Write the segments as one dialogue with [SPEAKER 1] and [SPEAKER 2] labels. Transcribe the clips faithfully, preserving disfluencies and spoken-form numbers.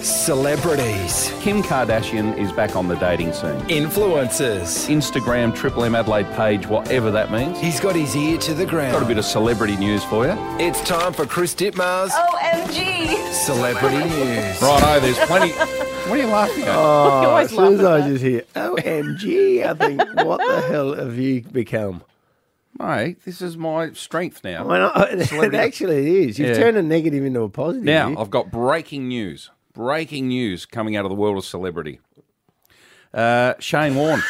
[SPEAKER 1] Celebrities.
[SPEAKER 2] Kim Kardashian is back on the dating scene.
[SPEAKER 1] Influencers.
[SPEAKER 2] Instagram, Triple M Adelaide page, whatever that means.
[SPEAKER 1] He's got his ear to the ground.
[SPEAKER 2] Got a bit of celebrity news for you.
[SPEAKER 1] It's time for Chris Dittmar's
[SPEAKER 3] O M G.
[SPEAKER 1] Celebrity News.
[SPEAKER 2] Righto, there's plenty. What are you laughing at?
[SPEAKER 4] Oh,
[SPEAKER 3] always
[SPEAKER 4] as soon as
[SPEAKER 3] laugh
[SPEAKER 4] I
[SPEAKER 3] at that.
[SPEAKER 4] just hear O M G, I think, what the hell have you become?
[SPEAKER 2] Mate, this is my strength now.
[SPEAKER 4] Well, I, it actually is. You've
[SPEAKER 2] Yeah.
[SPEAKER 4] turned a negative into a positive.
[SPEAKER 2] Now,
[SPEAKER 4] here.
[SPEAKER 2] I've got breaking news. Breaking news coming out of the world of celebrity. Uh, Shane Warne.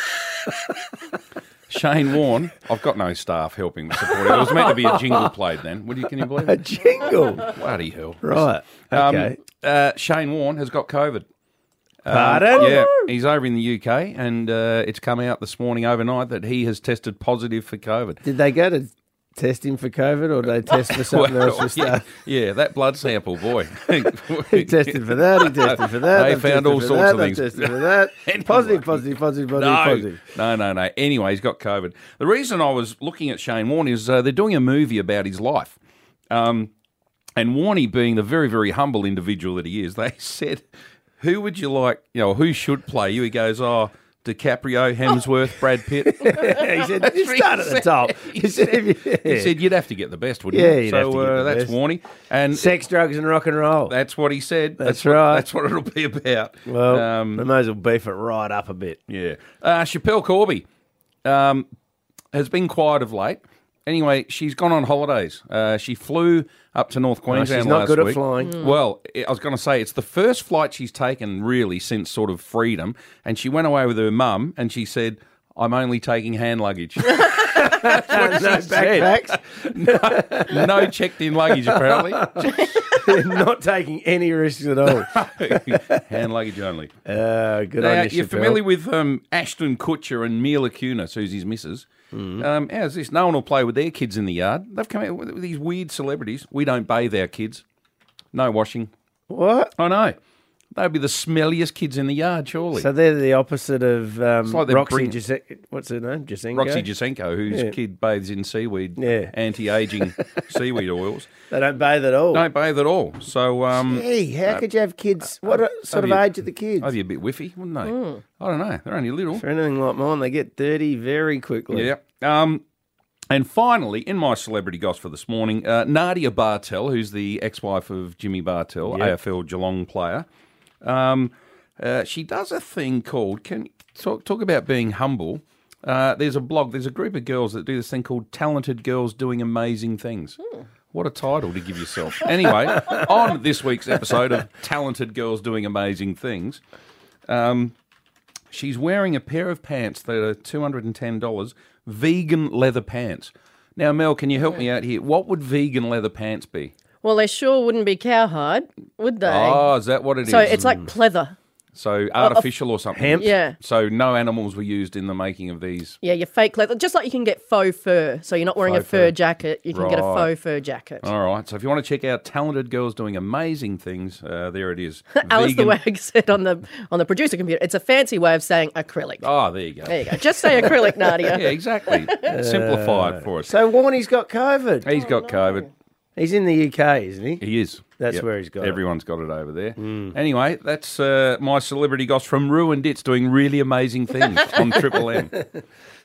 [SPEAKER 2] Shane Warne. I've got no staff helping me support it. It was meant to be a jingle played then. Would you, can you believe
[SPEAKER 4] a
[SPEAKER 2] it?
[SPEAKER 4] jingle.
[SPEAKER 2] Bloody hell.
[SPEAKER 4] Right.
[SPEAKER 2] Um,
[SPEAKER 4] Okay.
[SPEAKER 2] uh, Shane Warne has got COVID. Um,
[SPEAKER 4] Pardon?
[SPEAKER 2] Yeah, he's over in the U K, and uh, it's come out this morning overnight that he has tested positive for COVID.
[SPEAKER 4] Did they go to test him for COVID or did they test for something
[SPEAKER 2] Well,
[SPEAKER 4] else for
[SPEAKER 2] yeah,
[SPEAKER 4] stuff?
[SPEAKER 2] yeah, that blood sample, boy.
[SPEAKER 4] He tested for that, he tested for that.
[SPEAKER 2] They
[SPEAKER 4] I've
[SPEAKER 2] found
[SPEAKER 4] tested
[SPEAKER 2] all
[SPEAKER 4] for
[SPEAKER 2] sorts
[SPEAKER 4] that,
[SPEAKER 2] of
[SPEAKER 4] I've
[SPEAKER 2] things.
[SPEAKER 4] tested for that.
[SPEAKER 2] Anyway.
[SPEAKER 4] Positive, positive, positive, positive,
[SPEAKER 2] No,
[SPEAKER 4] positive.
[SPEAKER 2] no, no, no. Anyway, he's got COVID. The reason I was looking at Shane Warne is uh, they're doing a movie about his life. Um, and Warney, being the very, very humble individual that he is, they said, who would you like, you know, who should play you? He goes, oh, DiCaprio, Hemsworth, Brad Pitt.
[SPEAKER 4] He said, you start at the top. He said, if you-
[SPEAKER 2] He said, you'd have to get the best, wouldn't
[SPEAKER 4] Yeah,
[SPEAKER 2] you?
[SPEAKER 4] you'd
[SPEAKER 2] so
[SPEAKER 4] have to get
[SPEAKER 2] uh,
[SPEAKER 4] the
[SPEAKER 2] that's
[SPEAKER 4] best.
[SPEAKER 2] Warney. And
[SPEAKER 4] sex, drugs and rock and roll.
[SPEAKER 2] that's what he said.
[SPEAKER 4] That's
[SPEAKER 2] what,
[SPEAKER 4] right.
[SPEAKER 2] That's what it'll be about.
[SPEAKER 4] Well,
[SPEAKER 2] um,
[SPEAKER 4] they may as well beef it right up a bit.
[SPEAKER 2] Yeah. Uh, Chappelle Corby um, has been quiet of late. Anyway, she's gone on holidays. Uh, she flew up to North Queensland
[SPEAKER 4] she's not
[SPEAKER 2] last
[SPEAKER 4] good at
[SPEAKER 2] week.
[SPEAKER 4] flying.
[SPEAKER 2] Well, I was going to say, it's the first flight she's taken, really, since sort of freedom. And she went away with her mum, and she said, I'm only taking hand luggage. That's what
[SPEAKER 4] No
[SPEAKER 2] she said.
[SPEAKER 4] backpacks,
[SPEAKER 2] No, no checked-in luggage, apparently.
[SPEAKER 4] not taking any risks at all.
[SPEAKER 2] Hand luggage only.
[SPEAKER 4] Uh, good
[SPEAKER 2] Now,
[SPEAKER 4] on you,
[SPEAKER 2] you're
[SPEAKER 4] Chappelle.
[SPEAKER 2] familiar with um, Ashton Kutcher and Mila Kunis, who's his missus.
[SPEAKER 4] Mm-hmm.
[SPEAKER 2] Um, how's this? No one will play with their kids in the yard. They've come out with these weird celebrities. We don't bathe our kids. No washing.
[SPEAKER 4] What?
[SPEAKER 2] I know. They'd be the smelliest kids in the yard, surely.
[SPEAKER 4] So they're the opposite of um,
[SPEAKER 2] like they're
[SPEAKER 4] Roxy
[SPEAKER 2] bring-
[SPEAKER 4] Jase- What's her name? Jasenko?
[SPEAKER 2] Roxy Jasenko, whose
[SPEAKER 4] Yeah.
[SPEAKER 2] kid bathes in seaweed,
[SPEAKER 4] Yeah.
[SPEAKER 2] anti-aging seaweed oils.
[SPEAKER 4] They don't bathe at all.
[SPEAKER 2] Don't bathe at all. So, um,
[SPEAKER 4] Hey, how could you have kids? What a- sort of
[SPEAKER 2] you-
[SPEAKER 4] age are the kids?
[SPEAKER 2] I'd be a bit whiffy, wouldn't they?
[SPEAKER 4] Hmm.
[SPEAKER 2] I don't know. They're only little.
[SPEAKER 4] For anything like mine, they get dirty very quickly.
[SPEAKER 2] Yeah. Um, and finally, in my celebrity gossip for this morning, uh, Nadia Bartel, who's the ex-wife of Jimmy Bartel,
[SPEAKER 4] Yep.
[SPEAKER 2] A F L Geelong player, um, uh, she does a thing called, can talk, talk about being humble. Uh, there's a blog, there's a group of girls that do this thing called Talented Girls Doing Amazing Things. What a title to give yourself. Anyway, on this week's episode of Talented Girls Doing Amazing Things, um, she's wearing a pair of pants that are two hundred ten dollars, vegan leather pants. Now, Mel, can you help me out here? What would vegan leather pants be?
[SPEAKER 3] Well, they sure wouldn't be cowhide, would they?
[SPEAKER 2] Oh, is that what it is?
[SPEAKER 3] so it's like pleather.
[SPEAKER 2] So artificial or something?
[SPEAKER 4] Hemp?
[SPEAKER 3] Yeah.
[SPEAKER 2] So no animals were used in the making of these.
[SPEAKER 3] Yeah, your fake leather. Just like you can get faux fur. So you're not wearing
[SPEAKER 2] Faux
[SPEAKER 3] a fur
[SPEAKER 2] fur.
[SPEAKER 3] jacket, you can get a
[SPEAKER 2] Right.
[SPEAKER 3] faux fur jacket.
[SPEAKER 2] All right. So if you want to check out Talented Girls Doing Amazing Things, uh, there it is.
[SPEAKER 3] Alice the
[SPEAKER 2] Vegan-
[SPEAKER 3] Wag said on the on the producer computer, it's a fancy way of saying acrylic.
[SPEAKER 2] Oh, there you go.
[SPEAKER 3] There you go. Just say acrylic, Nadia.
[SPEAKER 2] Yeah, exactly. Simplify it for us.
[SPEAKER 4] So Warney's got COVID.
[SPEAKER 2] He's got COVID.
[SPEAKER 4] He's in the U K, isn't he?
[SPEAKER 2] He is.
[SPEAKER 4] That's where he's got it.
[SPEAKER 2] Everyone's got it over there. Anyway, that's uh, my celebrity goss from Ruined It's doing really amazing things on Triple M.